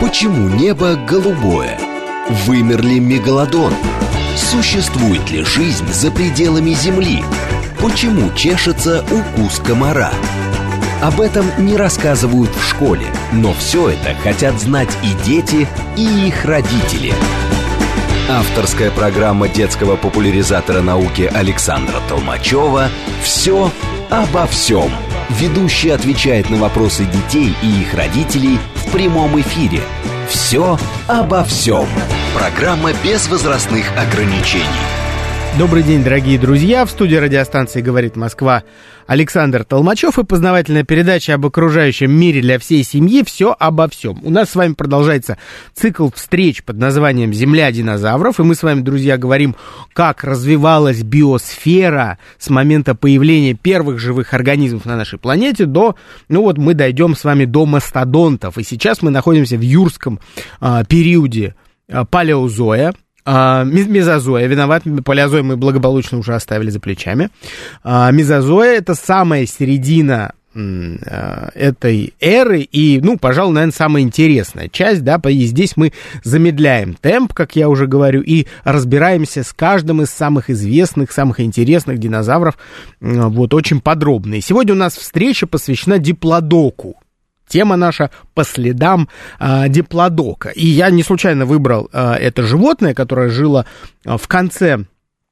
Почему небо голубое? Вымер ли мегалодон? Существует ли жизнь за пределами Земли? Почему чешется укус комара? Об этом не рассказывают в школе, но все это хотят знать и дети, и их родители. Авторская программа детского популяризатора науки Александра Толмачева «Все обо всем». Ведущий отвечает на вопросы детей и их родителей в прямом эфире. «Все обо всем». Программа без возрастных ограничений. Добрый день, дорогие друзья. В студии радиостанции «Говорит Москва» Александр Толмачев и познавательная передача об окружающем мире для всей семьи «Все обо всем». У нас с вами продолжается цикл встреч под названием «Земля динозавров». И мы с вами, друзья, говорим, как развивалась биосфера с момента появления первых живых организмов на нашей планете до... мы дойдем с вами до мастодонтов. И сейчас мы находимся в юрском периоде палеозоя. Мезозоя, виноват, палеозой мы благополучно уже оставили за плечами. Мезозоя — это самая середина этой эры и, пожалуй, наверное, самая интересная часть, да, и здесь мы замедляем темп, как я уже говорю, и разбираемся с каждым из самых известных, самых интересных динозавров, очень подробно. И сегодня у нас встреча посвящена диплодоку. Тема наша по следам диплодока. И я не случайно выбрал это животное, которое жило в конце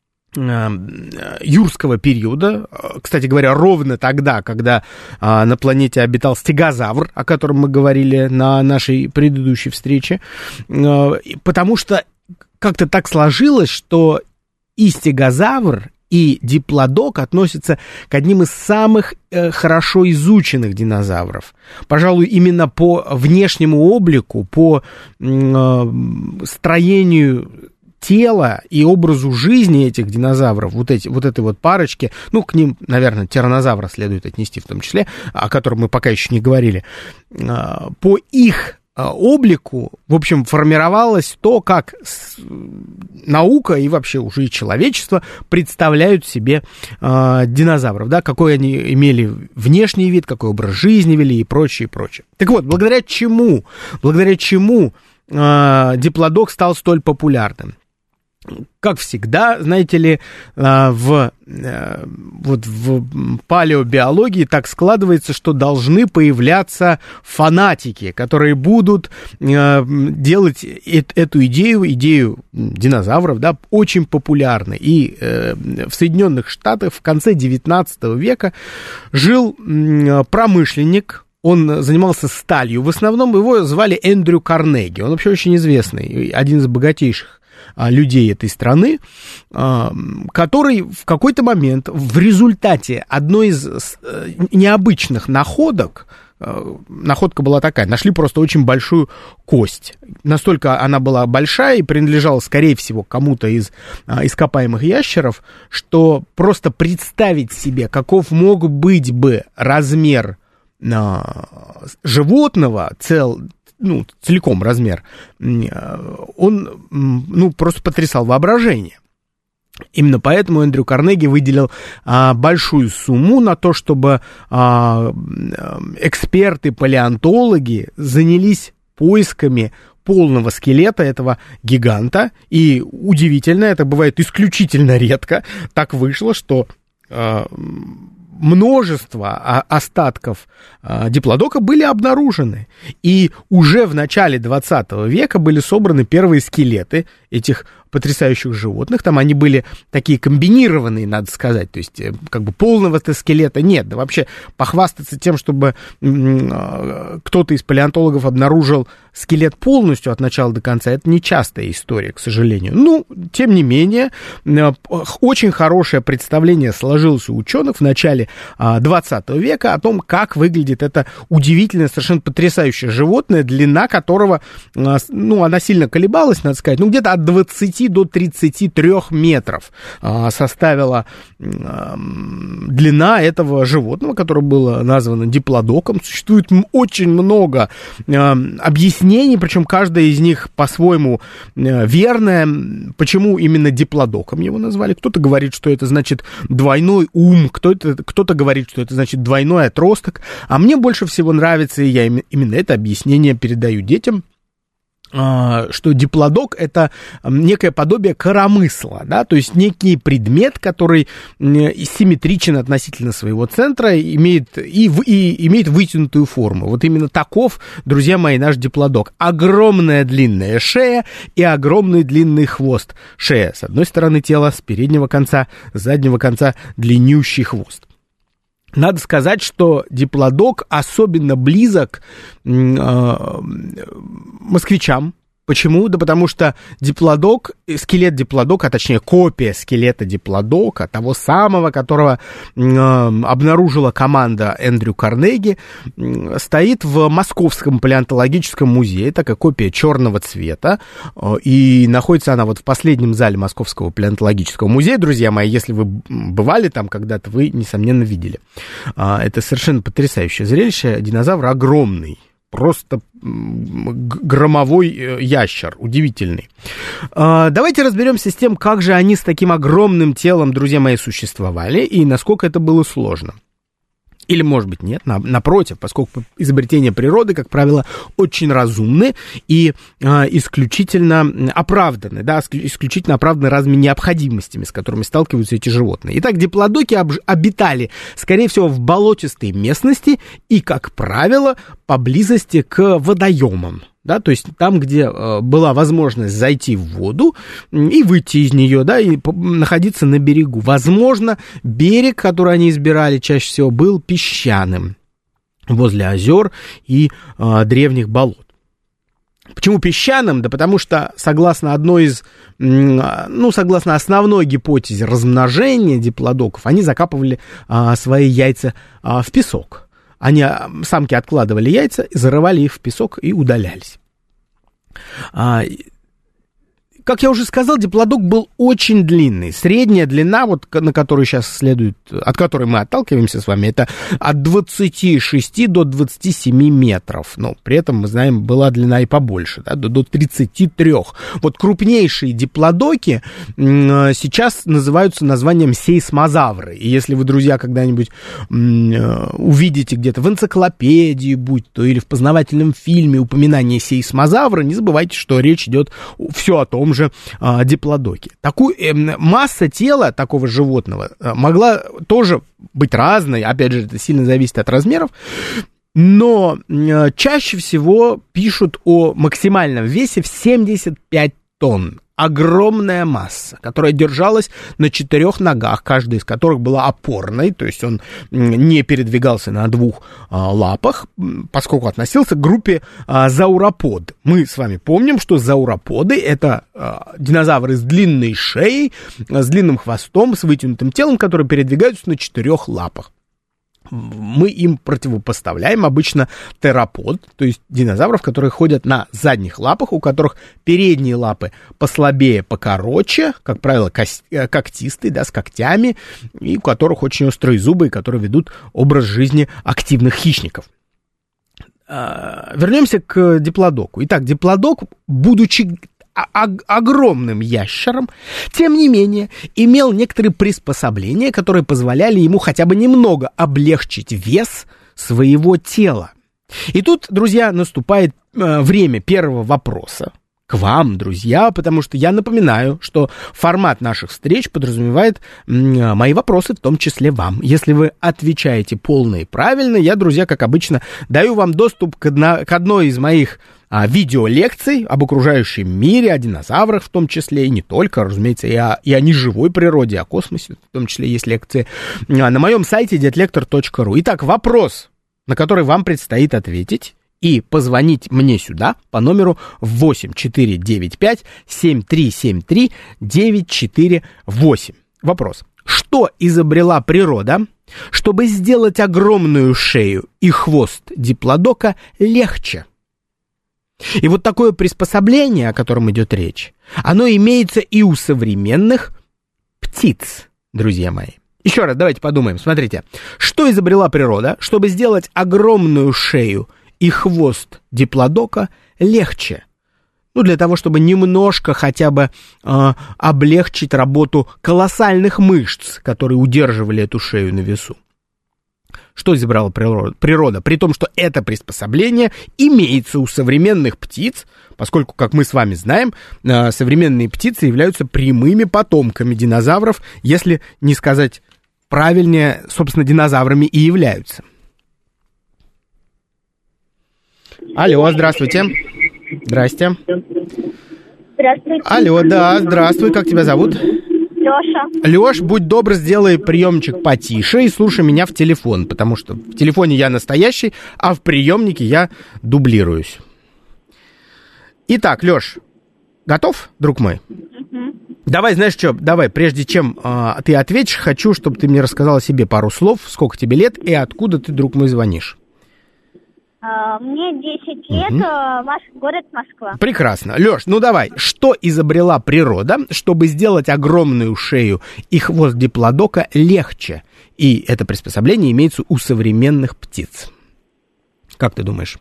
юрского периода. Кстати говоря, ровно тогда, когда на планете обитал стегозавр, о котором мы говорили на нашей предыдущей встрече. Потому что как-то так сложилось, что и стегозавр, и диплодок относятся к одним из самых хорошо изученных динозавров. Пожалуй, именно по внешнему облику, по строению тела и образу жизни этих динозавров, вот этой парочки, к ним, наверное, тираннозавра следует отнести в том числе, о котором мы пока еще не говорили, по их облику, в общем, формировалось то, как наука и вообще уже и человечество представляют себе динозавров, да, какой они имели внешний вид, какой образ жизни вели и прочее, прочее. Так вот, благодаря чему диплодок стал столь популярным? Как всегда, знаете ли, в палеобиологии так складывается, что должны появляться фанатики, которые будут делать эту идею динозавров, да, очень популярной. И в Соединенных Штатах в конце 19 века жил промышленник. Он занимался сталью. В основном его звали Эндрю Карнеги. Он вообще очень известный, один из богатейших людей этой страны, который в какой-то момент в результате одной из необычных находок, находка была такая, нашли просто очень большую кость. Настолько она была большая и принадлежала, скорее всего, кому-то из ископаемых ящеров, что просто представить себе, каков мог быть бы размер животного, целиком размер, он, просто потрясал воображение. Именно поэтому Эндрю Карнеги выделил большую сумму на то, чтобы эксперты-палеонтологи занялись поисками полного скелета этого гиганта. И удивительно, это бывает исключительно редко, так вышло, что множество остатков диплодока были обнаружены. И уже в начале 20 века были собраны первые скелеты этих потрясающих животных. Там они были такие комбинированные, надо сказать. То есть, полного-то скелета нет. Да вообще похвастаться тем, чтобы кто-то из палеонтологов обнаружил скелет полностью от начала до конца, это нечастая история, к сожалению. Тем не менее, очень хорошее представление сложилось у ученых в начале 20 века о том, как выглядит это удивительное, совершенно потрясающее животное, длина которого, она сильно колебалась, надо сказать, где-то от 20 до 33 метров составила длина этого животного, которое было названо диплодоком. Существует очень много объяснений, причем каждое из них по-своему верное, почему именно диплодоком его назвали. Кто-то говорит, что это значит двойной ум, кто-то говорит, что это значит двойной отросток, а мне больше всего нравится, и я именно это объяснение передаю детям, что диплодок — это некое подобие коромысла, да, то есть некий предмет, который симметричен относительно своего центра, имеет вытянутую форму. Вот именно таков, друзья мои, наш диплодок. Огромная длинная шея и огромный длинный хвост. Шея с одной стороны тела, с переднего конца, с заднего конца длиннющий хвост. Надо сказать, что диплодок особенно близок москвичам. Почему? Да потому что диплодок, скелет диплодока, а точнее копия скелета диплодока, того самого, которого обнаружила команда Эндрю Карнеги, стоит в Московском палеонтологическом музее, такая копия черного цвета, и находится она вот в последнем зале Московского палеонтологического музея, друзья мои, если вы бывали там когда-то, вы, несомненно, видели. Это совершенно потрясающее зрелище, динозавр огромный. Просто громовой ящер, удивительный. Давайте разберемся с тем, как же они с таким огромным телом, друзья мои, существовали, и насколько это было сложно. Или, может быть, нет, напротив, поскольку изобретения природы, как правило, очень разумны и исключительно оправданы, да, исключительно оправданы разными необходимостями, с которыми сталкиваются эти животные. Итак, диплодоки обитали, скорее всего, в болотистой местности и, как правило, поблизости к водоемам. Да, то есть там, где была возможность зайти в воду и выйти из нее, да, и находиться на берегу. Возможно, берег, который они избирали чаще всего, был песчаным возле озер и древних болот. Почему песчаным? Да потому что, согласно согласно основной гипотезе размножения диплодоков, они закапывали свои яйца в песок. Самки откладывали яйца, зарывали их в песок и удалялись. Как я уже сказал, диплодок был очень длинный. Средняя длина, вот, на которую сейчас следует, от которой мы отталкиваемся с вами, это от 26 до 27 метров. Но при этом, мы знаем, была длина и побольше, да, до 33. Вот крупнейшие диплодоки сейчас называются названием сейсмозавры. И если вы, друзья, когда-нибудь увидите где-то в энциклопедии, будь то или в познавательном фильме упоминание сейсмозавра, не забывайте, что речь идет все о том же диплодоке. Масса тела такого животного могла тоже быть разной, опять же, это сильно зависит от размеров, но чаще всего пишут о максимальном весе в 75 тонн. Огромная масса, которая держалась на 4 ногах, каждая из которых была опорной, то есть он не передвигался на 2 лапах, поскольку относился к группе зауропод. Мы с вами помним, что зауроподы — это динозавры с длинной шеей, с длинным хвостом, с вытянутым телом, которые передвигаются на 4 лапах. Мы им противопоставляем обычно теропод, то есть динозавров, которые ходят на задних лапах, у которых передние лапы послабее, покороче, как правило, когтистые, да, с когтями, и у которых очень острые зубы, которые ведут образ жизни активных хищников. Вернемся к диплодоку. Итак, диплодок, будучи огромным ящером, тем не менее, имел некоторые приспособления, которые позволяли ему хотя бы немного облегчить вес своего тела. И тут, друзья, наступает время первого вопроса к вам, друзья, потому что я напоминаю, что формат наших встреч подразумевает мои вопросы, в том числе вам. Если вы отвечаете полно и правильно, я, друзья, как обычно, даю вам доступ к одной из моих видеолекций об окружающем мире, о динозаврах в том числе, и не только, разумеется, и о неживой природе, о космосе, в том числе есть лекции на моем сайте detlektor.ru. Итак, вопрос, на который вам предстоит ответить, и позвонить мне сюда по номеру 8495-7373-948. Вопрос. Что изобрела природа, чтобы сделать огромную шею и хвост диплодока легче? И вот такое приспособление, о котором идет речь, оно имеется и у современных птиц, друзья мои. Еще раз давайте подумаем. Смотрите, что изобрела природа, чтобы сделать огромную шею и хвост диплодока легче? Ну, для того, чтобы немножко хотя бы облегчить работу колоссальных мышц, которые удерживали эту шею на весу. Что изобрела природа? При том, что это приспособление имеется у современных птиц, поскольку, как мы с вами знаем, современные птицы являются прямыми потомками динозавров, если не сказать правильнее, собственно, динозаврами и являются. Алло, здравствуйте. Здрасте. Здравствуйте. Алло, да, здравствуй, как тебя зовут? Леша. Лёш, будь добр, сделай приемничек потише и слушай меня в телефон, потому что в телефоне я настоящий, а в приемнике я дублируюсь. Итак, Лёш, готов, друг мой? Давай, знаешь что, давай, прежде чем ты ответишь, хочу, чтобы ты мне рассказал о себе пару слов, сколько тебе лет и откуда ты, друг мой, звонишь. Мне 10 лет, город Москва. Прекрасно. Лёш, ну давай, что изобрела природа, чтобы сделать огромную шею и хвост диплодока легче? И это приспособление имеется у современных птиц. Как ты думаешь?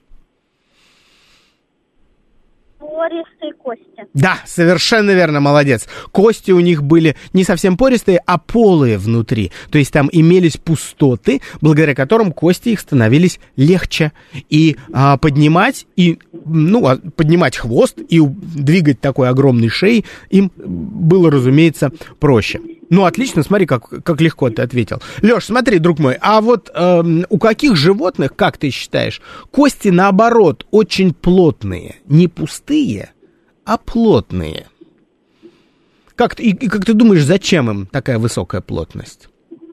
Пористые кости. Да, совершенно верно, молодец. Кости у них были не совсем пористые, а полые внутри. То есть там имелись пустоты, благодаря которым кости их становились легче. И поднимать хвост и двигать такой огромной шеей им было, разумеется, проще. Ну, отлично, смотри, как легко ты ответил. Лёш, смотри, друг мой, а вот у каких животных, как ты считаешь, кости, наоборот, очень плотные? Не пустые, а плотные. Как ты думаешь, зачем им такая высокая плотность?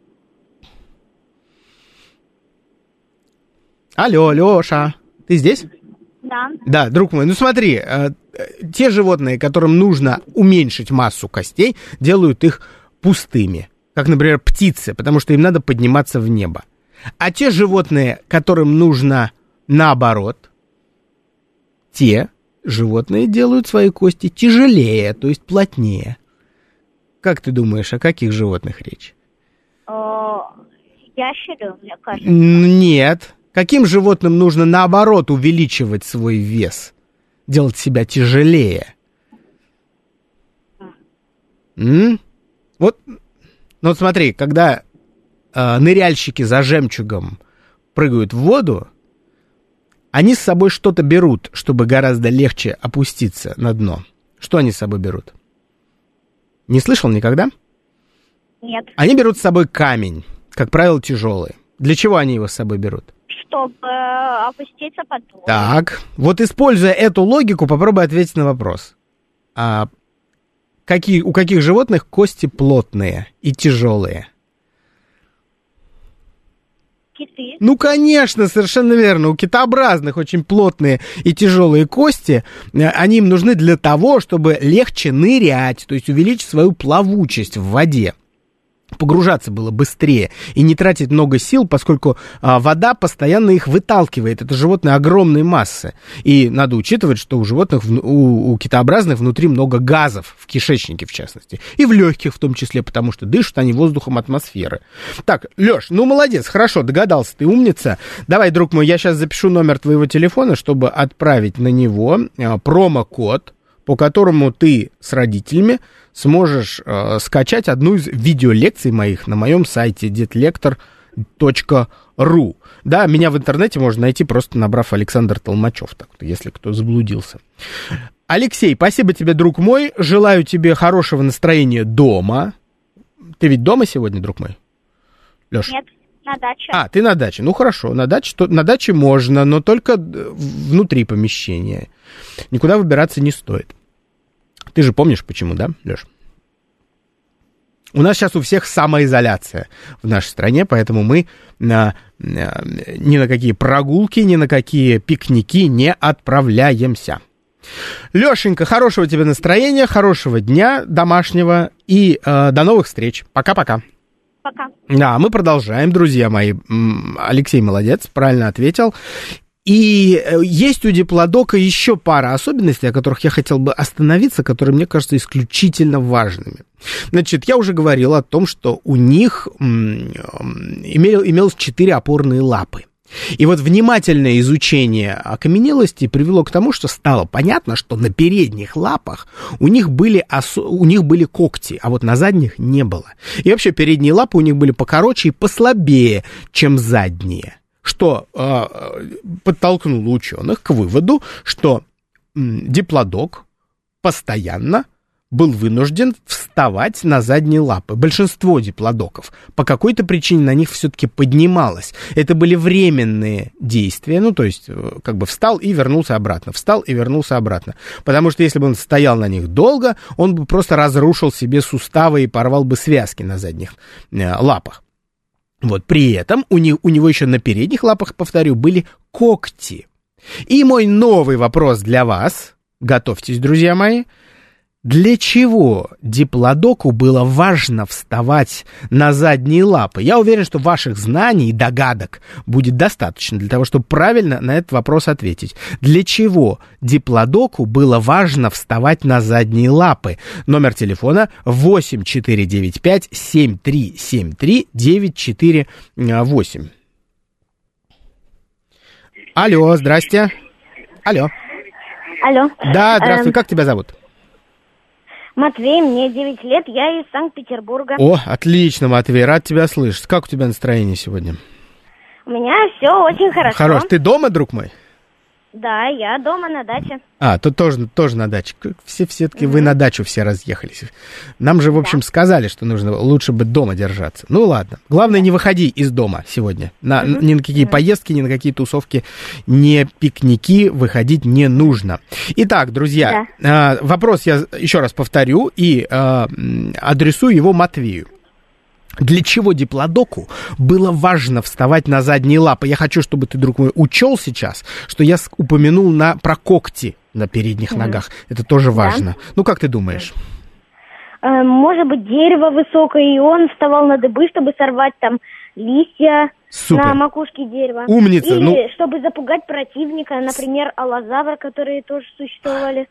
Алло, Лёша, ты здесь? Да. Да, друг мой, ну смотри, те животные, которым нужно уменьшить массу костей, делают их пустыми, как, например, птицы, потому что им надо подниматься в небо. А те животные, которым нужно наоборот, те животные делают свои кости тяжелее, то есть плотнее. Как ты думаешь, о каких животных речь? Ящеры, мне кажется. Нет. Каким животным нужно наоборот увеличивать свой вес? Делать себя тяжелее? Вот смотри, когда ныряльщики за жемчугом прыгают в воду, они с собой что-то берут, чтобы гораздо легче опуститься на дно. Что они с собой берут? Не слышал никогда? Нет. Они берут с собой камень, как правило, тяжелый. Для чего они его с собой берут? Чтобы опуститься под воду. Так, вот используя эту логику, попробуй ответить на вопрос. У каких животных кости плотные и тяжелые? Киты. Ну, конечно, совершенно верно. У китообразных очень плотные и тяжелые кости. Они им нужны для того, чтобы легче нырять, то есть увеличить свою плавучесть в воде. Погружаться было быстрее и не тратить много сил, поскольку вода постоянно их выталкивает. Это животные огромной массы. И надо учитывать, что у животных, у китообразных внутри много газов, в кишечнике в частности, и в легких в том числе, потому что дышат они воздухом атмосферы. Так, Лёш, ну молодец, хорошо, догадался, ты умница. Давай, друг мой, я сейчас запишу номер твоего телефона, чтобы отправить на него промокод, по которому ты с родителями сможешь скачать одну из видеолекций моих на моем сайте detlektor.ru. Да, меня в интернете можно найти, просто набрав Александр Толмачев, так, если кто заблудился. Алексей, спасибо тебе, друг мой. Желаю тебе хорошего настроения дома. Ты ведь дома сегодня, друг мой? Лёш? Нет, на даче. Ты на даче. Ну, хорошо, на даче можно, но только внутри помещения. Никуда выбираться не стоит. Ты же помнишь, почему, да, Лёш? У нас сейчас у всех самоизоляция в нашей стране, поэтому мы ни на какие прогулки, ни на какие пикники не отправляемся. Лёшенька, хорошего тебе настроения, хорошего дня домашнего и до новых встреч. Пока-пока. Пока. Да, мы продолжаем, друзья мои. Алексей молодец, правильно ответил. И есть у диплодока еще пара особенностей, о которых я хотел бы остановиться, которые, мне кажутся, исключительно важными. Значит, я уже говорил о том, что у них имелось 4 опорные лапы. И вот внимательное изучение окаменелости привело к тому, что стало понятно, что на передних лапах у них были когти, а вот на задних не было. И вообще передние лапы у них были покороче и послабее, чем задние, что подтолкнуло ученых к выводу, что диплодок постоянно был вынужден вставать на задние лапы. Большинство диплодоков по какой-то причине на них все-таки поднималось. Это были временные действия, ну, то есть, как бы встал и вернулся обратно, встал и вернулся обратно. Потому что если бы он стоял на них долго, он бы просто разрушил себе суставы и порвал бы связки на задних лапах. Вот, при этом у него еще на передних лапах, повторю, были когти. И мой новый вопрос для вас, готовьтесь, друзья мои, для чего диплодоку было важно вставать на задние лапы? Я уверен, что ваших знаний и догадок будет достаточно для того, чтобы правильно на этот вопрос ответить. Для чего диплодоку было важно вставать на задние лапы? Номер телефона 8495-7373-948. Алло, здрасте. Алло. Алло. Да, здравствуй, как тебя зовут? Матвей, мне 9 лет, я из Санкт-Петербурга. О, отлично, Матвей, рад тебя слышать. Как у тебя настроение сегодня? У меня все очень хорошо. Хорош. Ты дома, друг мой? Да, я дома на даче. Тут тоже на даче. Все-таки вы на дачу все разъехались. Нам же, в общем, сказали, что нужно лучше бы дома держаться. Ну, ладно. Главное, не выходи из дома сегодня. Ни на какие поездки, ни на какие тусовки, ни пикники выходить не нужно. Итак, друзья, вопрос я еще раз повторю и адресую его Матвею. Для чего диплодоку было важно вставать на задние лапы? Я хочу, чтобы ты, друг мой, учел сейчас, что я упомянул про когти на передних ногах. Это тоже важно. Ну, как ты думаешь? Может быть, дерево высокое, и он вставал на дыбы, чтобы сорвать там листья на макушке дерева. Умница. Или чтобы запугать противника, например, аллозавра, которые тоже существовали.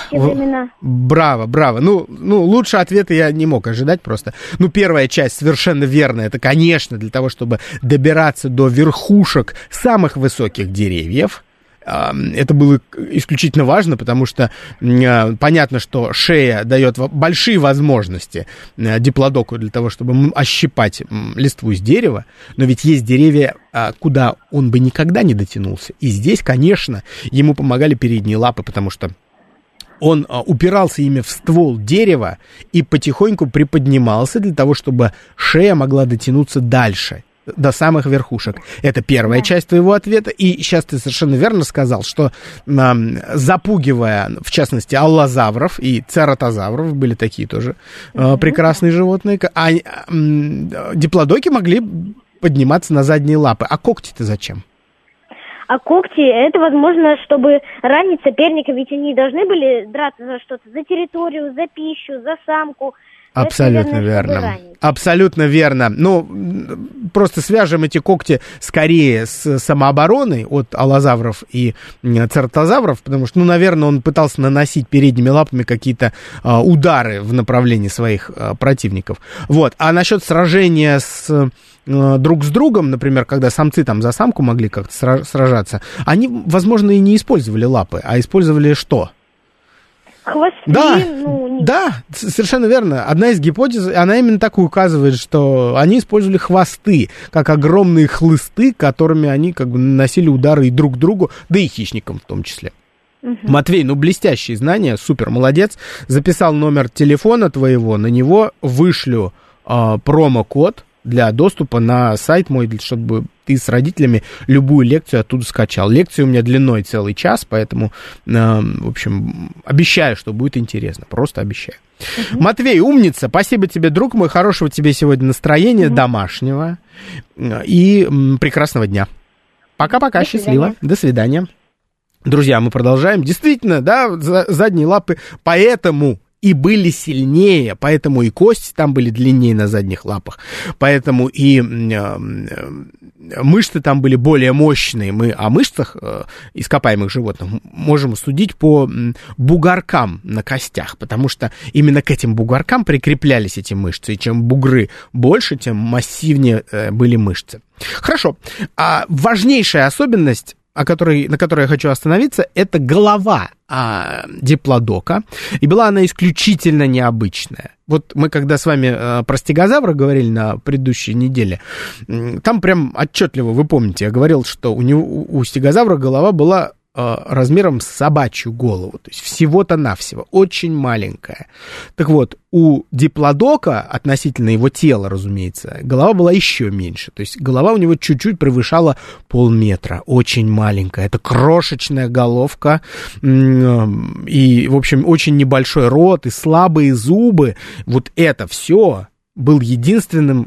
Браво. Ну, лучше ответа я не мог ожидать просто. Ну, первая часть совершенно верная. Это, конечно, для того, чтобы добираться до верхушек самых высоких деревьев. Это было исключительно важно, потому что понятно, что шея дает большие возможности диплодоку для того, чтобы ощипать листву с дерева, но ведь есть деревья, куда он бы никогда не дотянулся. И здесь, конечно, ему помогали передние лапы, потому что он упирался ими в ствол дерева и потихоньку приподнимался для того, чтобы шея могла дотянуться дальше, до самых верхушек. Это первая часть твоего ответа. И сейчас ты совершенно верно сказал, что запугивая, в частности, аллозавров и цератозавров, были такие тоже прекрасные животные, диплодоки могли подниматься на задние лапы. А когти-то зачем? А когти, это возможно, чтобы ранить соперника, ведь они должны были драться за что-то, за территорию, за пищу, за самку. Абсолютно верно. Абсолютно верно. Ну, просто свяжем эти когти скорее с самообороной от аллозавров и цератозавров, потому что, наверное, он пытался наносить передними лапами какие-то удары в направлении своих противников. Вот. А насчет сражения друг с другом, например, когда самцы там за самку могли как-то сражаться, они, возможно, и не использовали лапы, а использовали что? Хвосты. Да, совершенно верно. Одна из гипотез, она именно так и указывает, что они использовали хвосты, как огромные хлысты, которыми они как бы наносили удары и друг другу, да и хищникам в том числе. Матвей, блестящие знания, супер, молодец. Записал номер телефона твоего, на него вышлю промокод для доступа на сайт мой, чтобы ты с родителями любую лекцию оттуда скачал. Лекция у меня длиной целый час, поэтому, в общем, обещаю, что будет интересно. Просто обещаю. Матвей, умница. Спасибо тебе, друг мой. Хорошего тебе сегодня настроения, домашнего. И прекрасного дня. Пока-пока, счастливо. До свидания. Друзья, мы продолжаем. Действительно, да, задние лапы, поэтому и были сильнее, поэтому и кости там были длиннее на задних лапах, поэтому и мышцы там были более мощные. Мы о мышцах ископаемых животных можем судить по бугоркам на костях, потому что именно к этим бугоркам прикреплялись эти мышцы, и чем бугры больше, тем массивнее были мышцы. Хорошо, а важнейшая особенность, на которой я хочу остановиться, это голова диплодока, и была она исключительно необычная. Вот мы когда с вами про стегозавра говорили на предыдущей неделе, там прям отчетливо, вы помните, я говорил, что у стегозавра голова была размером с собачью голову, то есть всего-то навсего, очень маленькая. Так вот, у диплодока, относительно его тела, разумеется, голова была еще меньше, то есть голова у него чуть-чуть превышала полметра, очень маленькая, это крошечная головка, и, в общем, очень небольшой рот, и слабые зубы, вот это все был единственными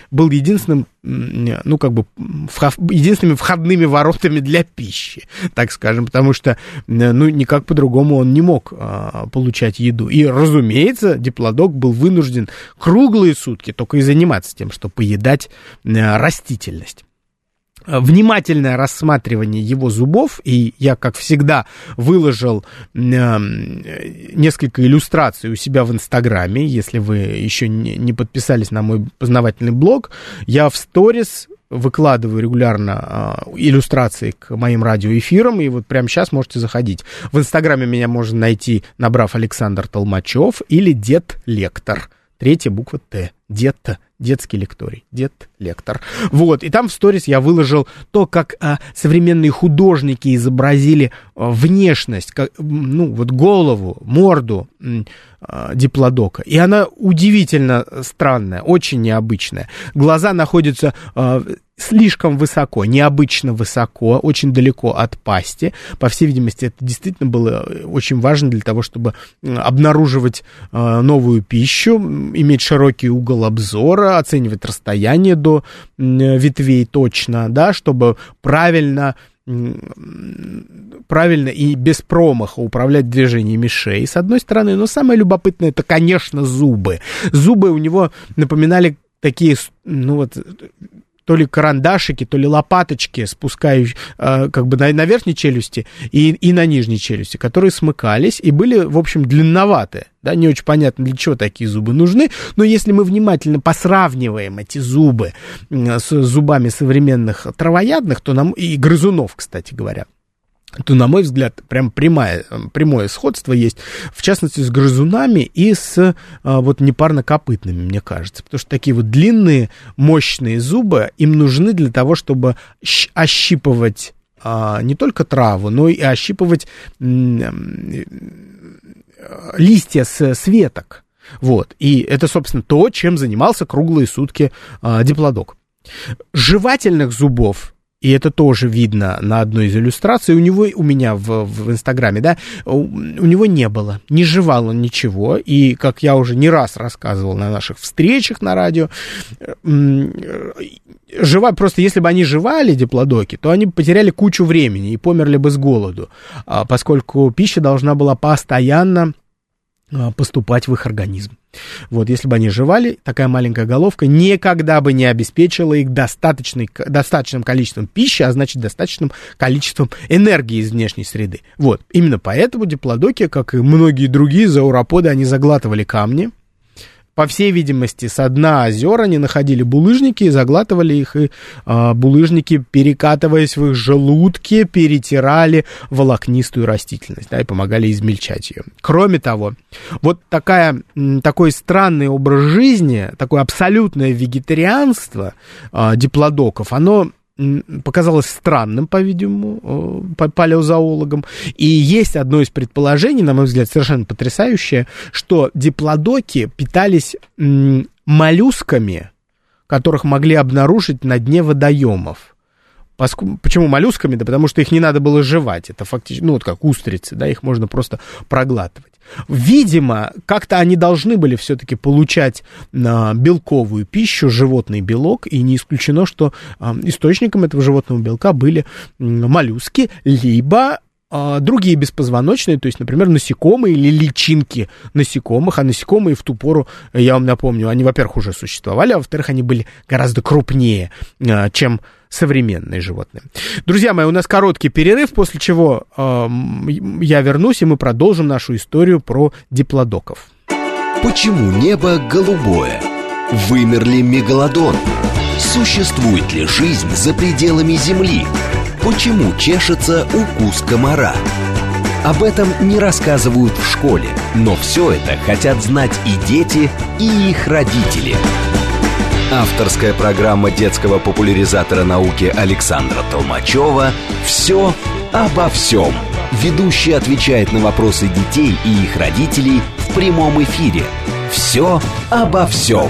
входными воротами для пищи, так скажем, потому что, никак по-другому он не мог получать еду. И, разумеется, диплодок был вынужден круглые сутки только и заниматься тем, что поедать растительность. Внимательное рассматривание его зубов, и я, как всегда, выложил несколько иллюстраций у себя в Инстаграме, если вы еще не подписались на мой познавательный блог, я в сторис выкладываю регулярно иллюстрации к моим радиоэфирам, и вот прямо сейчас можете заходить. В Инстаграме меня можно найти, набрав Александр Толмачев или Дед Лектор. 3 буква Т. Детский лекторий, дед-лектор. Вот, и там в сторис я выложил то, как современные художники изобразили внешность, голову, морду диплодока. И она удивительно странная, очень необычная. Глаза находятся слишком высоко, необычно высоко, очень далеко от пасти. По всей видимости, это действительно было очень важно для того, чтобы обнаруживать новую пищу, иметь широкий угол обзора, оценивать расстояние до ветвей точно, да, чтобы правильно и без промаха управлять движениями шеи, с одной стороны. Но самое любопытное, это, конечно, зубы. Зубы у него напоминали такие, то ли карандашики, то ли лопаточки, спускающие на верхней челюсти и на нижней челюсти, которые смыкались и были, в общем, длинноватые. Да, не очень понятно, для чего такие зубы нужны, но если мы внимательно посравниваем эти зубы с зубами современных травоядных, и грызунов, кстати говоря, то, на мой взгляд, прям прямое сходство есть, в частности, с грызунами и с непарнокопытными, мне кажется. Потому что такие вот длинные, мощные зубы им нужны для того, чтобы ощипывать не только траву, но и ощипывать листья с веток. Вот. И это, собственно, то, чем занимался круглые сутки диплодок. Жевательных зубов, и это тоже видно на одной из иллюстраций, у меня в Инстаграме, да, у него не было, не жевал он ничего, и, как я уже не раз рассказывал на наших встречах на радио, просто если бы они жевали, диплодоки, то они потеряли кучу времени и померли бы с голоду, поскольку пища должна была постоянно поступать в их организм. Вот, если бы они жевали, такая маленькая головка никогда бы не обеспечила их достаточным количеством пищи, а значит, достаточным количеством энергии из внешней среды. Вот, именно поэтому диплодоки, как и многие другие зауроподы, они заглатывали камни. По всей видимости, со дна озер они находили булыжники и заглатывали их, и булыжники, перекатываясь в их желудки, перетирали волокнистую растительность, да, и помогали измельчать ее. Кроме того, вот такой странный образ жизни, такое абсолютное вегетарианство диплодоков, оно показалось странным, по-видимому, палеозоологам. И есть одно из предположений, на мой взгляд, совершенно потрясающее, что диплодоки питались моллюсками, которых могли обнаружить на дне водоемов. Почему моллюсками? Да потому что их не надо было жевать. Это фактически, как устрицы, да, их можно просто проглатывать. Видимо, как-то они должны были все-таки получать белковую пищу, животный белок, и не исключено, что источником этого животного белка были моллюски, либо другие беспозвоночные, то есть, например, насекомые или личинки насекомых, а насекомые в ту пору, я вам напомню, они, во-первых, уже существовали, а во-вторых, они были гораздо крупнее, чем современные животные. Друзья мои, у нас короткий перерыв, после чего я вернусь, и мы продолжим нашу историю про диплодоков. Почему небо голубое? Вымер ли мегалодон? Существует ли жизнь за пределами Земли? Почему чешется укус комара? Об этом не рассказывают в школе, но все это хотят знать и дети, и их родители. Авторская программа детского популяризатора науки Александра Толмачева «Все обо всем». Ведущий отвечает на вопросы детей и их родителей в прямом эфире. «Все обо всем».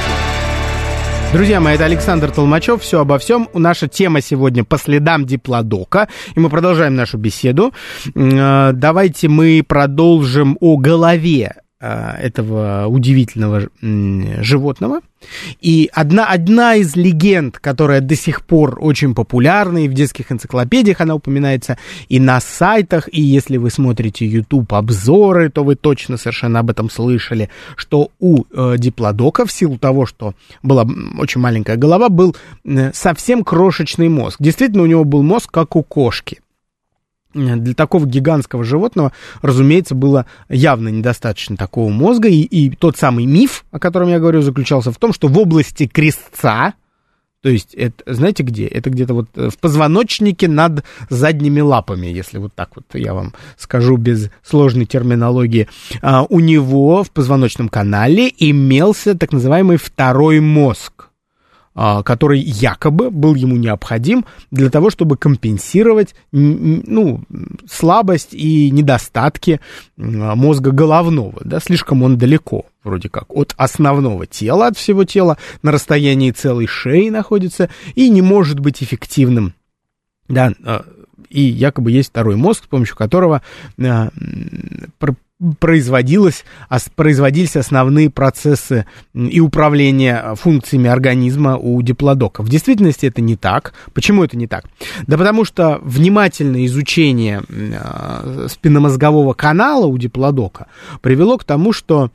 Друзья мои, это Александр Толмачев, «Все обо всем». Наша тема сегодня «По следам диплодока», и мы продолжаем нашу беседу. Давайте мы продолжим о голове этого удивительного животного. И одна из легенд, которая до сих пор очень популярна, и в детских энциклопедиях она упоминается, и на сайтах, и если вы смотрите YouTube-обзоры, то вы точно совершенно об этом слышали, что у диплодока, в силу того, что была очень маленькая голова, был совсем крошечный мозг. Действительно, у него был мозг, как у кошки. Для такого гигантского животного, разумеется, было явно недостаточно такого мозга, и тот самый миф, о котором я говорю, заключался в том, что в области крестца, то есть, это, знаете где? Это где-то вот в позвоночнике над задними лапами, если вот так вот я вам скажу без сложной терминологии, у него в позвоночном канале имелся так называемый второй мозг, который якобы был ему необходим для того, чтобы компенсировать слабость и недостатки мозга головного. Да? Слишком он далеко, вроде как, от основного тела, от всего тела, на расстоянии целой шеи находится, и не может быть эффективным. Да? И якобы есть второй мозг, с помощью которого производились основные процессы и управления функциями организма у диплодока. В действительности это не так. Почему это не так? Да потому что внимательное изучение спинномозгового канала у диплодока привело к тому, что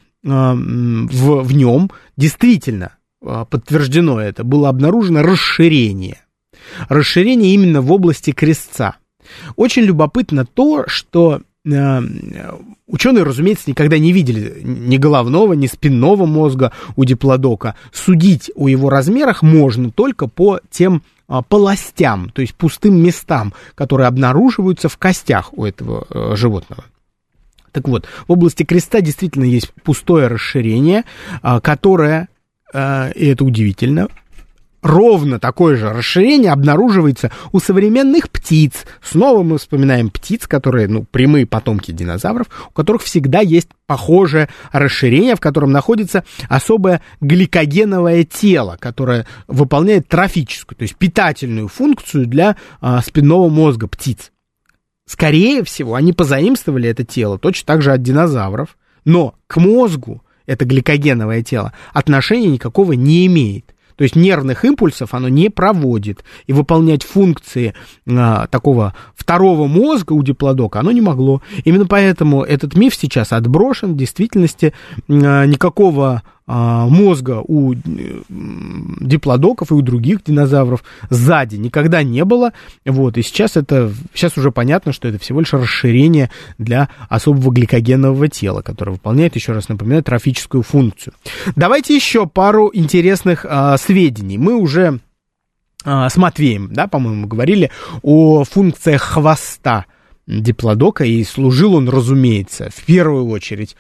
в нем действительно подтверждено это, было обнаружено расширение именно в области крестца. Очень любопытно то, что ученые, разумеется, никогда не видели ни головного, ни спинного мозга у диплодока. Судить о его размерах можно только по тем полостям, то есть пустым местам, которые обнаруживаются в костях у этого животного. Так вот, в области крестца действительно есть пустое расширение, которое, и это удивительно, ровно такое же расширение обнаруживается у современных птиц. Снова мы вспоминаем птиц, которые, прямые потомки динозавров, у которых всегда есть похожее расширение, в котором находится особое гликогеновое тело, которое выполняет трофическую, то есть питательную функцию для спинного мозга птиц. Скорее всего, они позаимствовали это тело точно так же от динозавров, но к мозгу это гликогеновое тело отношения никакого не имеет. То есть нервных импульсов оно не проводит, и выполнять функции такого второго мозга у диплодока оно не могло. Именно поэтому этот миф сейчас отброшен. В действительности никакого мозга у диплодоков и у других динозавров сзади никогда не было. Вот, и сейчас уже понятно, что это всего лишь расширение для особого гликогенового тела, которое выполняет, еще раз напоминаю, трофическую функцию. Давайте еще пару интересных сведений. Мы уже с Матвеем, по-моему, говорили о функциях хвоста диплодока, и служил он, разумеется, в первую очередь,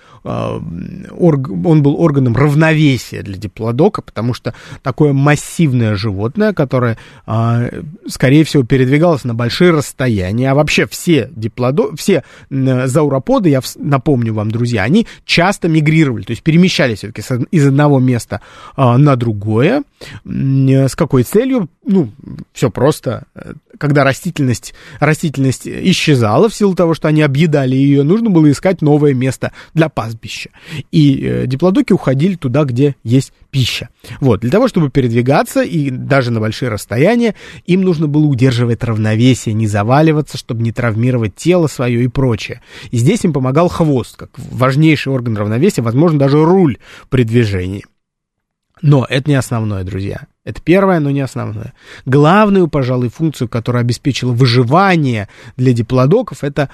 он был органом равновесия для диплодока, потому что такое массивное животное, которое, скорее всего, передвигалось на большие расстояния, а вообще все зауроподы, я напомню вам, друзья, они часто мигрировали, то есть перемещались все-таки из одного места на другое. С какой целью? все просто. Когда растительность исчезала в силу того, что они объедали ее, нужно было искать новое место для пастбища. И диплодоки уходили туда, где есть пища. Вот, для того, чтобы передвигаться, и даже на большие расстояния, им нужно было удерживать равновесие, не заваливаться, чтобы не травмировать тело свое и прочее. И здесь им помогал хвост, как важнейший орган равновесия, возможно, даже руль при движении. Но это не основное, друзья. Это первое, но не основное. Главную, пожалуй, функцию, которая обеспечила выживание для диплодоков, это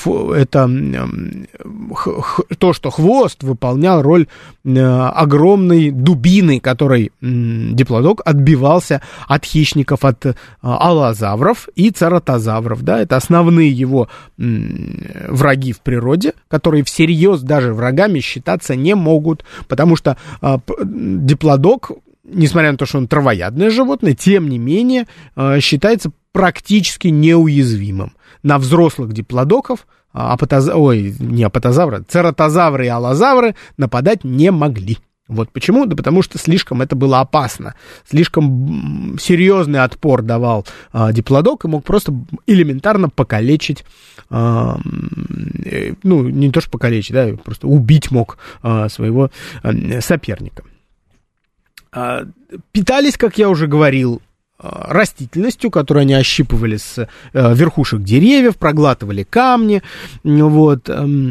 то, что хвост выполнял роль огромной дубины, которой диплодок отбивался от хищников, от аллозавров и цератозавров. Да? Это основные его враги в природе, которые всерьез даже врагами считаться не могут, потому что диплодок, несмотря на то, что он травоядное животное, тем не менее считается практически неуязвимым. На взрослых диплодоков, цератозавры и аллозавры нападать не могли. Вот почему? Да потому что слишком это было опасно. Слишком серьезный отпор давал диплодок и мог просто элементарно покалечить, не то что покалечить, да, просто убить мог своего соперника. Питались, как я уже говорил, растительностью, которую они ощипывали с верхушек деревьев, проглатывали камни, вот.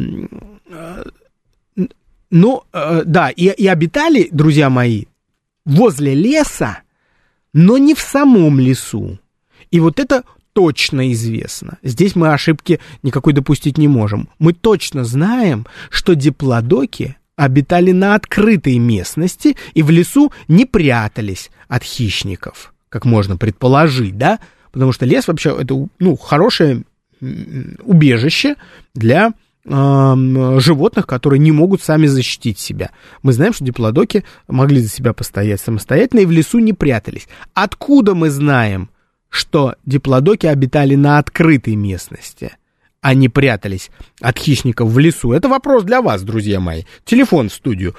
И обитали, друзья мои, возле леса, но не в самом лесу. И вот это точно известно. Здесь мы ошибки никакой допустить не можем. Мы точно знаем, что диплодоки обитали на открытой местности и в лесу не прятались от хищников, как можно предположить, да? Потому что лес вообще это, хорошее убежище для животных, которые не могут сами защитить себя. Мы знаем, что диплодоки могли за себя постоять самостоятельно и в лесу не прятались. Откуда мы знаем, что диплодоки обитали на открытой местности? Они прятались от хищников в лесу? Это вопрос для вас, друзья мои. Телефон в студию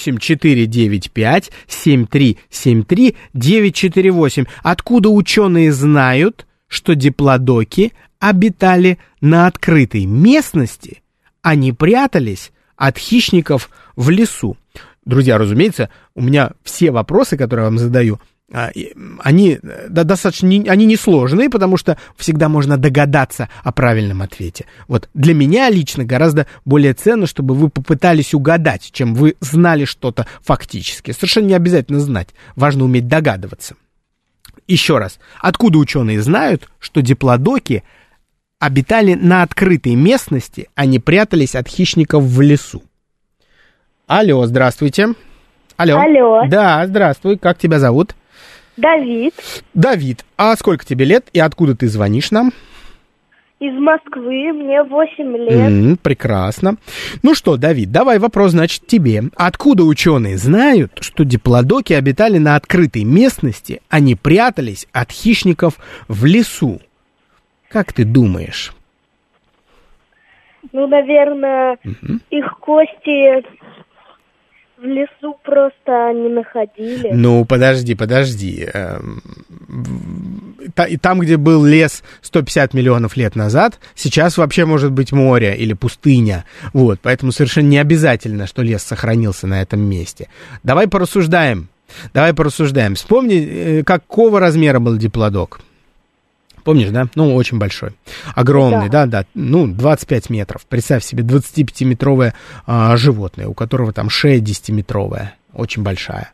8495-7373-948. Откуда ученые знают, что диплодоки обитали на открытой местности, а не прятались от хищников в лесу? Друзья, разумеется, у меня все вопросы, которые я вам задаю, они достаточно они несложные, потому что всегда можно догадаться о правильном ответе. Вот для меня лично гораздо более ценно, чтобы вы попытались угадать, чем вы знали что-то фактически. Совершенно не обязательно знать, важно уметь догадываться. Еще раз, откуда ученые знают, что диплодоки обитали на открытой местности, а не прятались от хищников в лесу? Алло, здравствуйте. Алло. Да, здравствуй, как тебя зовут? Давид. Давид, а сколько тебе лет и откуда ты звонишь нам? Из Москвы, мне 8 лет. Прекрасно. Ну что, Давид, давай вопрос, значит, тебе. Откуда ученые знают, что диплодоки обитали на открытой местности, а не прятались от хищников в лесу? Как ты думаешь? Наверное, их кости в лесу просто не находили. Подожди. Там, где был лес 150 миллионов лет назад, сейчас вообще может быть море или пустыня. Вот, поэтому совершенно не обязательно, что лес сохранился на этом месте. Давай порассуждаем. Вспомни, какого размера был диплодок. Помнишь, да? Очень большой. Огромный, да. 25 метров. Представь себе, 25-метровое животное, у которого там шея 10-метровая. Очень большая.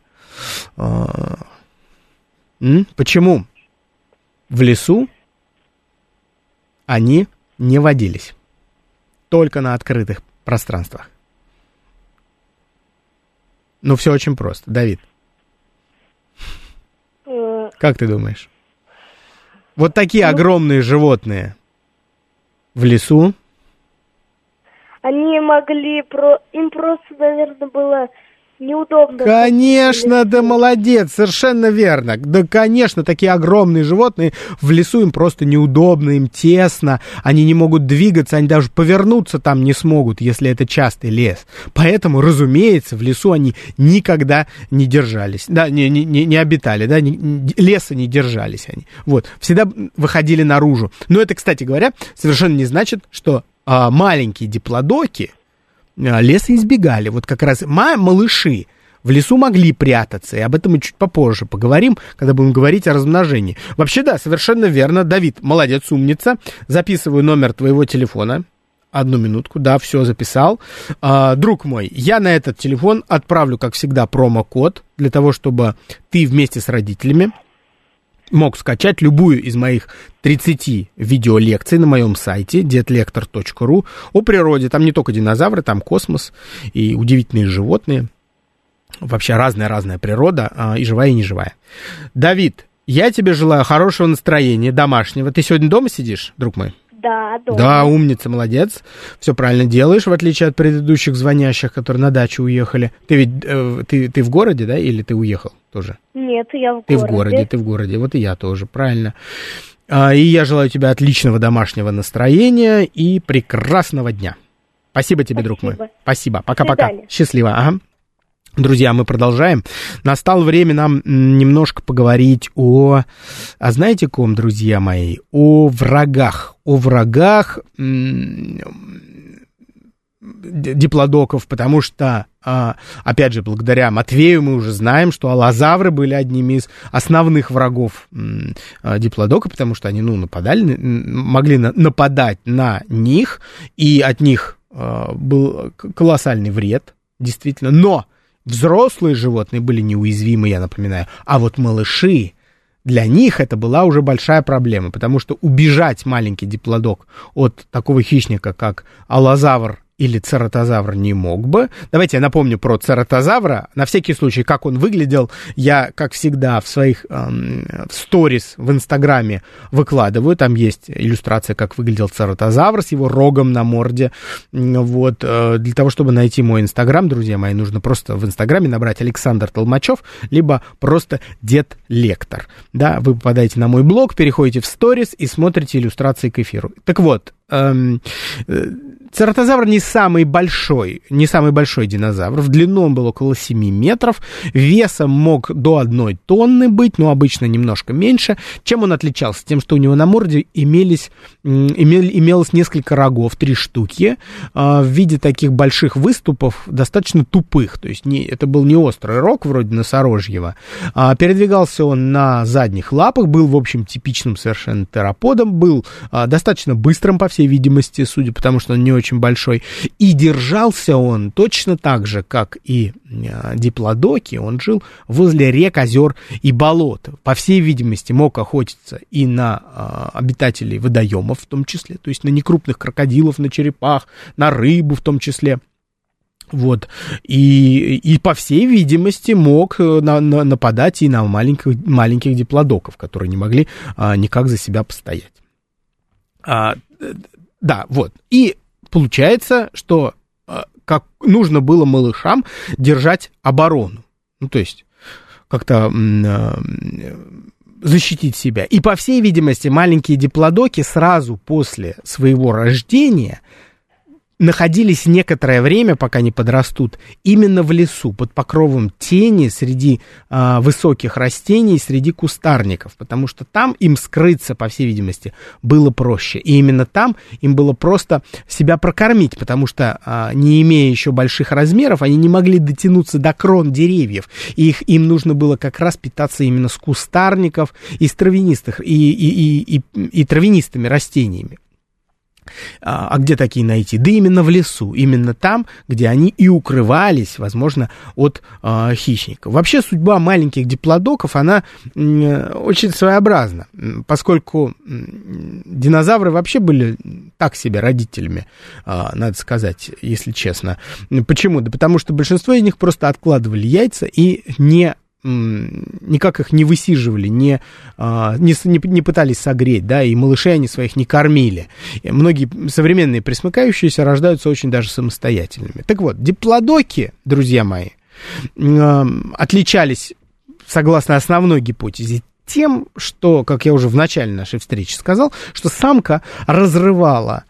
Почему в лесу они не водились? Только на открытых пространствах. Все очень просто. Давид. Как ты думаешь? Вот такие огромные животные в лесу. Они могли... Им просто, наверное, было неудобно. Конечно, да молодец, совершенно верно. Да, конечно, такие огромные животные, в лесу им просто неудобно, им тесно, они не могут двигаться, они даже повернуться там не смогут, если это частый лес. Поэтому, разумеется, в лесу они никогда не держались, да, не обитали, да, леса не держались они. Вот, всегда выходили наружу. Но это, кстати говоря, совершенно не значит, что маленькие диплодоки леса избегали. Вот как раз малыши в лесу могли прятаться, и об этом мы чуть попозже поговорим, когда будем говорить о размножении. Вообще, да, совершенно верно. Давид, молодец, умница. Записываю номер твоего телефона. 1 минутку, да, все записал. Друг мой, я на этот телефон отправлю, как всегда, промокод, для того, чтобы ты вместе с родителями мог скачать любую из моих 30 видеолекций на моем сайте detlektor.ru о природе. Там не только динозавры, там космос и удивительные животные. Вообще разная природа, и живая, и неживая. Давид, я тебе желаю хорошего настроения, домашнего. Ты сегодня дома сидишь, друг мой? Да, дома. Да, умница, молодец. Все правильно делаешь, в отличие от предыдущих звонящих, которые на дачу уехали. Ты ведь ты в городе, да, или ты уехал тоже? Нет, я в городе. Ты в городе. Вот и я тоже, правильно. И я желаю тебе отличного домашнего настроения и прекрасного дня. Спасибо тебе, друг мой. Спасибо. Пока-пока. Счастливо. Ага. Друзья, мы продолжаем. Настало время нам немножко поговорить о знаете ком, друзья мои? О врагах. О врагах диплодоков, потому что, опять же, благодаря Матвею мы уже знаем, что аллозавры были одними из основных врагов диплодока, потому что они, могли нападать на них, и от них был колоссальный вред, действительно, но взрослые животные были неуязвимы, я напоминаю, а вот малыши, для них это была уже большая проблема, потому что убежать маленький диплодок от такого хищника, как аллозавр или цератозавр, не мог бы. Давайте я напомню про цератозавра. На всякий случай, как он выглядел, я, как всегда, в своих сторис в Инстаграме выкладываю. Там есть иллюстрация, как выглядел цератозавр с его рогом на морде. Вот. Для того, чтобы найти мой Инстаграм, друзья мои, нужно просто в Инстаграме набрать Александр Толмачев, либо просто Дед Лектор. Да, вы попадаете на мой блог, переходите в сторис и смотрите иллюстрации к эфиру. Так вот, цератозавр не самый большой динозавр. В длину он был около 7 метров. Весом мог до 1 тонны быть, но обычно немножко меньше. Чем он отличался? Тем, что у него на морде имелось несколько рогов, 3 штуки, в виде таких больших выступов, достаточно тупых. То есть это был не острый рог, вроде носорожьего. Передвигался он на задних лапах, был, в общем, типичным совершенно тероподом, был достаточно быстрым, по всей видимости, судя по тому, что он не очень большой, и держался он точно так же, как и диплодоки. Он жил возле рек, озер и болот. По всей видимости, мог охотиться и на обитателей водоемов в том числе, то есть на некрупных крокодилов, на черепах, на рыбу в том числе. Вот. И по всей видимости мог нападать и на маленьких диплодоков, которые не могли никак за себя постоять. Да, вот. И получается, что как нужно было малышам держать оборону. Ну, то есть как-то защитить себя. И, по всей видимости, маленькие диплодоки сразу после своего рождения находились некоторое время, пока не подрастут, именно в лесу, под покровом тени, среди высоких растений, среди кустарников, потому что там им скрыться, по всей видимости, было проще. И именно там им было просто себя прокормить, потому что, не имея еще больших размеров, они не могли дотянуться до крон деревьев, и им нужно было как раз питаться именно с кустарников и с травянистых, и травянистыми растениями. А где такие найти? Да именно в лесу, именно там, где они и укрывались, возможно, от хищников. Вообще судьба маленьких диплодоков, она очень своеобразна, поскольку динозавры вообще были так себе родителями, надо сказать, если честно. Почему? Да потому что большинство из них просто откладывали яйца и никак их не высиживали, не пытались согреть, да, и малышей они своих не кормили. И многие современные пресмыкающиеся рождаются очень даже самостоятельными. Так вот, диплодоки, друзья мои, отличались, согласно основной гипотезе, тем, что, как я уже в начале нашей встречи сказал, что самка разрывала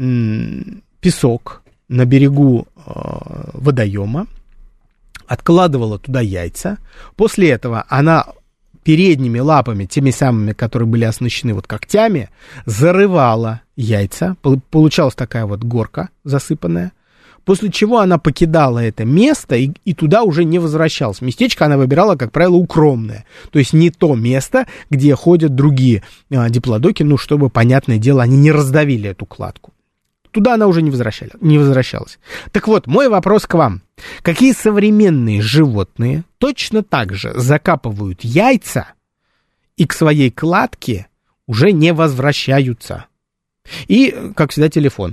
песок на берегу водоема, откладывала туда яйца. После этого она передними лапами, теми самыми, которые были оснащены вот когтями, зарывала яйца. Получалась такая вот горка засыпанная. После чего она покидала это место и туда уже не возвращалась. Местечко она выбирала, как правило, укромное. То есть не то место, где ходят другие диплодоки, ну, чтобы, понятное дело, они не раздавили эту кладку. Туда она уже не возвращалась. Так вот, мой вопрос к вам. Какие современные животные точно так же закапывают яйца и к своей кладке уже не возвращаются? И, как всегда, телефон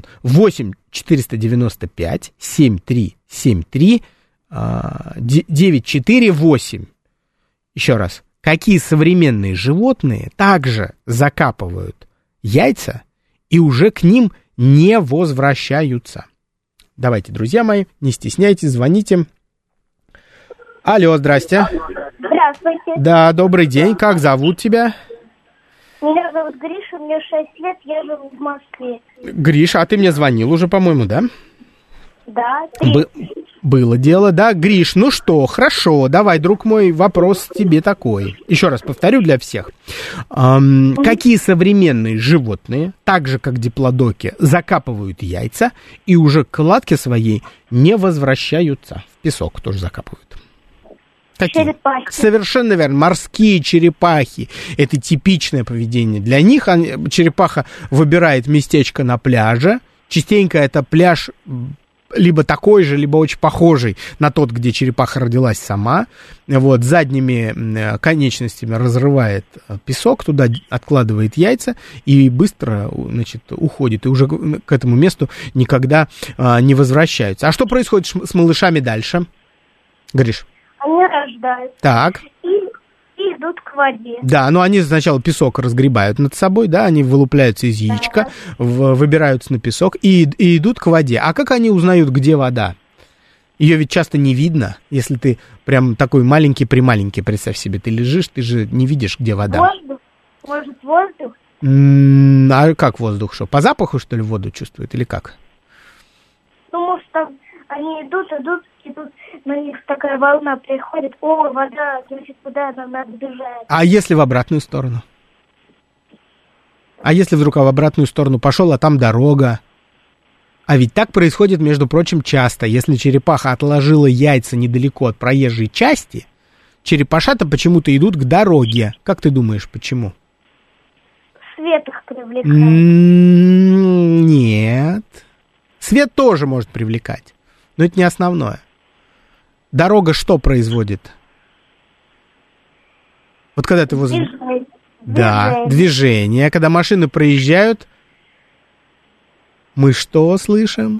8-493-7373-948. Еще раз. Какие современные животные также закапывают яйца и уже к ним не возвращаются? Давайте, друзья мои, не стесняйтесь, звоните. Алло, здрасте. Здравствуйте. Да, добрый день. Как зовут тебя? Меня зовут Гриша, мне 6 лет, я живу в Москве. Гриша, а ты мне звонил уже, по-моему, да? Да, Было дело, да. Гриш, ну что, хорошо, давай, друг мой, вопрос тебе такой. Еще раз повторю для всех. Какие современные животные, так же как диплодоки, закапывают яйца и уже к кладке своей не возвращаются? В песок тоже закапывают. Какие? Черепахи. Совершенно верно. Морские черепахи. Это типичное поведение. Для них черепаха выбирает местечко на пляже. Частенько это пляж либо такой же, либо очень похожий на тот, где черепаха родилась сама. Вот, задними конечностями разрывает песок, туда откладывает яйца и быстро, значит, уходит. И уже к этому месту никогда не возвращаются. А что происходит с малышами дальше? Гриш? Они рождаются. Так. И идут к воде. Да, но они сначала песок разгребают над собой, да, они вылупляются из яичка, выбираются на песок и идут к воде. А как они узнают, где вода? Ее ведь часто не видно, если ты прям такой маленький-прималенький, представь себе, ты лежишь, ты же не видишь, где вода. Воздух? Может, воздух? А как воздух, что, по запаху, что ли, воду чувствует или как? Ну, может, там они идут, и тут на них такая волна приходит. О, вода, значит, куда нам надо бежать. А если в обратную сторону? А если вдруг в обратную сторону пошел, а там дорога? А ведь так происходит, между прочим, часто. Если черепаха отложила яйца недалеко от проезжей части, черепашата почему-то идут к дороге. Как ты думаешь, почему? Свет их привлекает. Нет. Свет тоже может привлекать, но это не основное. Дорога что производит? Вот когда ты возле... Движение. Да, движение. Когда машины проезжают, мы что слышим?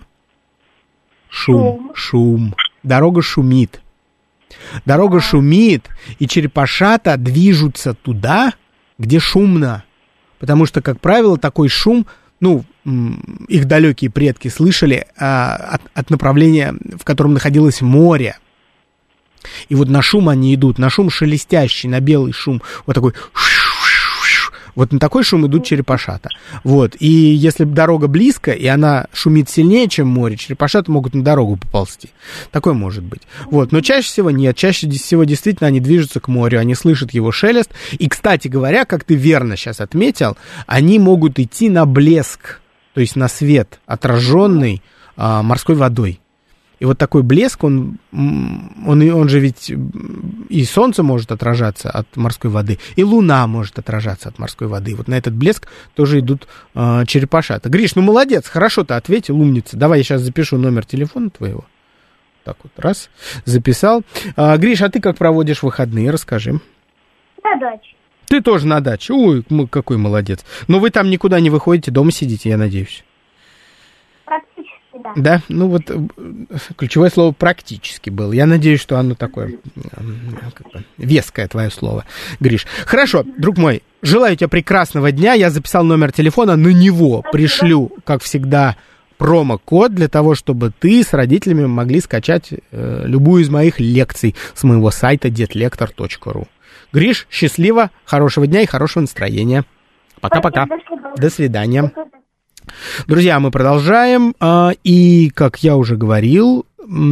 Шум. Дорога шумит. Дорога шумит, и черепашата движутся туда, где шумно. Потому что, как правило, такой шум, ну, их далекие предки слышали от направления, в котором находилось море. И вот на шум они идут, на шум шелестящий, на белый шум, вот такой... Вот на такой шум идут черепашата. Вот. И если дорога близко, и она шумит сильнее, чем море, черепашата могут на дорогу поползти. Такое может быть. Вот. Но чаще всего нет. Чаще всего действительно они движутся к морю, они слышат его шелест. И, кстати говоря, как ты верно сейчас отметил, они могут идти на блеск, то есть на свет, отраженный морской водой. И вот такой блеск, он же ведь и солнце может отражаться от морской воды, и луна может отражаться от морской воды. Вот на этот блеск тоже идут черепашата. Гриш, ну молодец, хорошо ты ответил, умница. Давай я сейчас запишу номер телефона твоего. Так вот, раз, записал. Гриш, а ты как проводишь выходные, расскажи. На даче. Ты тоже на даче. Ой, какой молодец. Но вы там никуда не выходите, дома сидите, я надеюсь. Практически. Да, ну вот ключевое слово «практически» было. Я надеюсь, что оно такое веское твое слово, Гриш. Хорошо, друг мой, желаю тебе прекрасного дня. Я записал номер телефона, на него пришлю, как всегда, промокод для того, чтобы ты с родителями могли скачать любую из моих лекций с моего сайта detlektor.ru. Гриш, счастливо, хорошего дня и хорошего настроения. Пока-пока. До свидания. Друзья, мы продолжаем. И, как я уже говорил,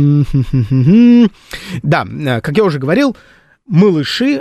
малыши,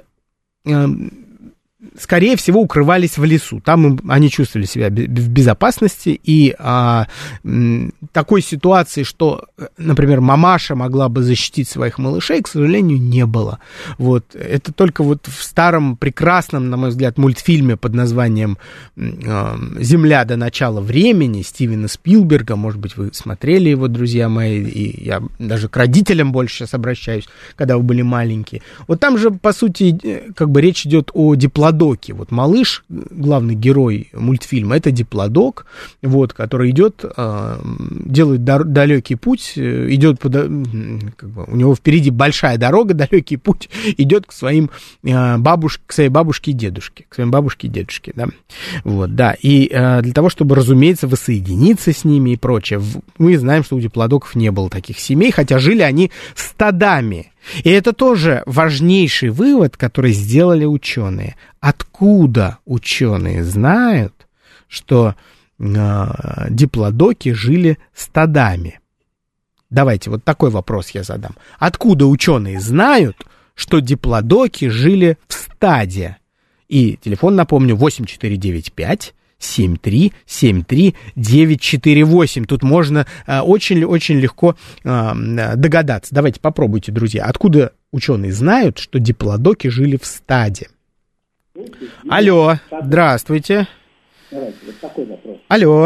скорее всего, укрывались в лесу. Там они чувствовали себя в безопасности. И такой ситуации, что, например, мамаша могла бы защитить своих малышей, к сожалению, не было. Вот. Это только вот в старом прекрасном, на мой взгляд, мультфильме под названием «Земля до начала времени» Стивена Спилберга. Может быть, вы смотрели его, друзья мои. И я даже к родителям больше сейчас обращаюсь, когда вы были маленькие. Вот там же, по сути, как бы речь идет о диплодоке. Вот малыш, главный герой мультфильма, это диплодок, вот, который идет, делает далекий путь, идет, как бы, у него впереди большая дорога, далекий путь, идет к своим к своей бабушке и дедушке, да, вот, да, и для того, чтобы, разумеется, воссоединиться с ними и прочее, мы знаем, что у диплодоков не было таких семей, хотя жили они стадами. И это тоже важнейший вывод, который сделали ученые. Откуда ученые знают, что диплодоки жили стадами? Давайте вот такой вопрос я задам. Откуда ученые знают, что диплодоки жили в стаде? И телефон, напомню, 8495-7373-948. Тут можно очень-очень легко догадаться. Давайте попробуйте, друзья. Откуда ученые знают, что диплодоки жили в стаде? Алло, здравствуйте. Алло.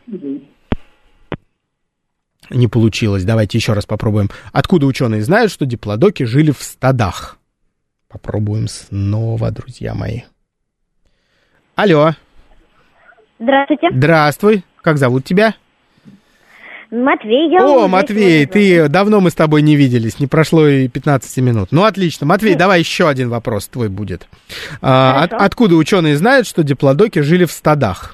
Не получилось. Давайте еще раз попробуем. Откуда ученые знают, что диплодоки жили в стадах? Попробуем снова, друзья мои. Алло. Здравствуйте. Здравствуй. Как зовут тебя? Матвей. Матвей, давно мы с тобой не виделись, не прошло и 15 минут. Ну, отлично. Матвей, давай еще один вопрос твой будет. Откуда ученые знают, что диплодоки жили в стадах?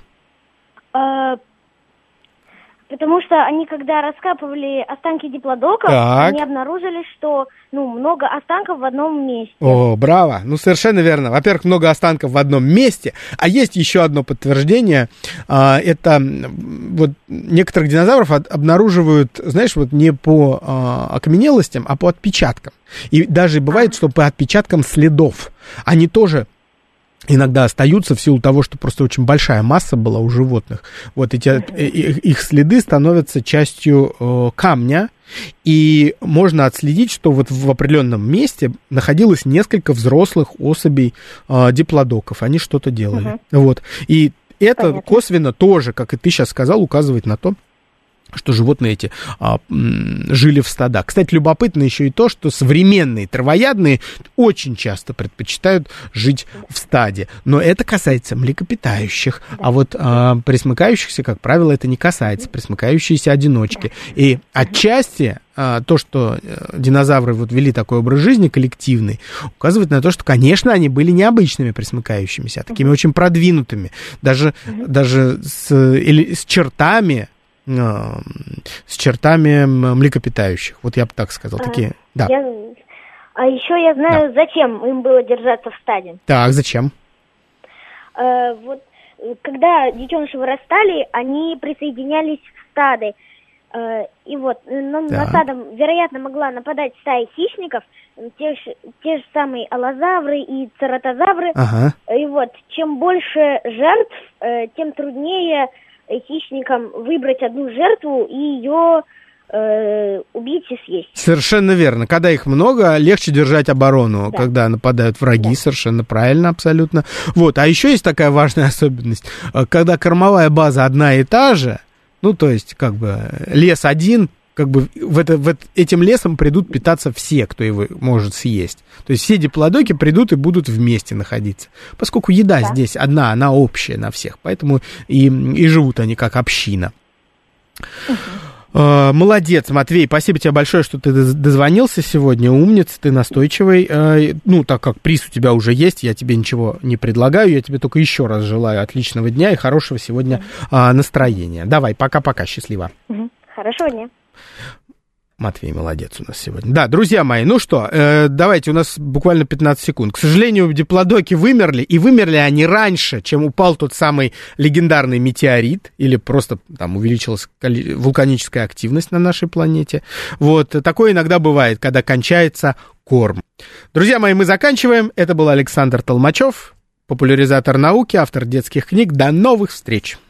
Потому что они, когда раскапывали останки диплодоков, они обнаружили, что много останков в одном месте. О, браво! Совершенно верно. Во-первых, много останков в одном месте, а есть еще одно подтверждение. Это вот некоторых динозавров обнаруживают, знаешь, вот не по окаменелостям, а по отпечаткам. И даже бывает, что по отпечаткам следов. Они тоже иногда остаются в силу того, что просто очень большая масса была у животных. Вот их следы становятся частью камня, и можно отследить, что вот в определенном месте находилось несколько взрослых особей диплодоков. Они что-то делали. Вот. И это косвенно тоже, как и ты сейчас сказал, указывает на то, что животные эти жили в стадах. Кстати, любопытно еще и то, что современные травоядные очень часто предпочитают жить в стаде. Но это касается млекопитающих. А вот пресмыкающихся, как правило, это не касается. Пресмыкающиеся одиночки. И отчасти то, что динозавры вот вели такой образ жизни коллективный, указывает на то, что, конечно, они были необычными пресмыкающимися, а такими очень продвинутыми. Даже с чертами млекопитающих. Вот я бы так сказал. Такие, да. А еще я знаю, зачем им было держаться в стаде. Так, зачем? Вот, когда детеныши вырастали, они присоединялись в стады. И вот на стадо, вероятно, могла нападать стая хищников, те же самые аллозавры и цератозавры. И вот, чем больше жертв, тем труднее хищникам выбрать одну жертву и ее убить и съесть. Совершенно верно. Когда их много, легче держать оборону, когда нападают враги, совершенно правильно, абсолютно. Вот. А еще есть такая важная особенность. Когда кормовая база одна и та же, то есть, как бы, лес один, как бы этим лесом придут питаться все, кто его может съесть. То есть все диплодоки придут и будут вместе находиться. Поскольку еда здесь одна, она общая на всех, поэтому и живут они как община. Молодец, Матвей, спасибо тебе большое, что ты дозвонился сегодня, умница, ты настойчивый. Ну, так как приз у тебя уже есть, я тебе ничего не предлагаю, я тебе только еще раз желаю отличного дня и хорошего сегодня настроения. Давай, пока-пока, счастливо. Хорошего дня. Матвей молодец у нас сегодня. Да, друзья мои, ну что, давайте, у нас буквально 15 секунд. К сожалению, диплодоки вымерли, и вымерли они раньше, чем упал тот самый легендарный метеорит, или просто там увеличилась вулканическая активность на нашей планете. Вот, такое иногда бывает, когда кончается корм. Друзья мои, мы заканчиваем. Это был Александр Толмачев, популяризатор науки, автор детских книг. До новых встреч!